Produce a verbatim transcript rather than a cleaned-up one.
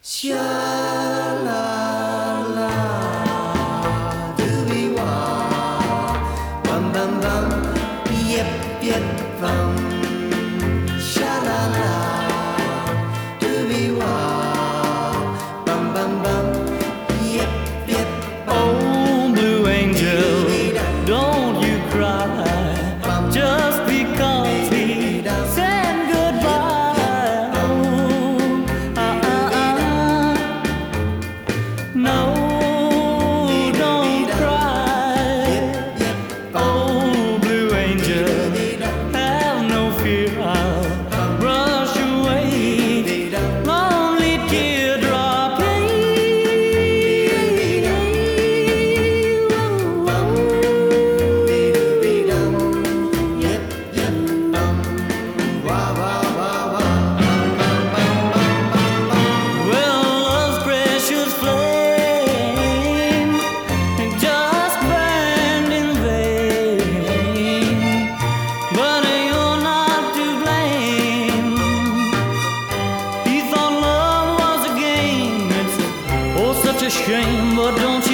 Sha la la, doobie wah, bum bum bum, yip yip bum. Sha la la, doobie wah, bum bum bum, yip yip bum. Oh, blue angel, don't you cry, just because we said goodbye. Oh, ah, ah, ah. No, don't cry. Oh, blue angel, have no fear, I'll brush away lonely teardrop. Well, love's precious flame just burned in vain, but you're not to blame. He thought love was a game. It's oh such a shame, but don't you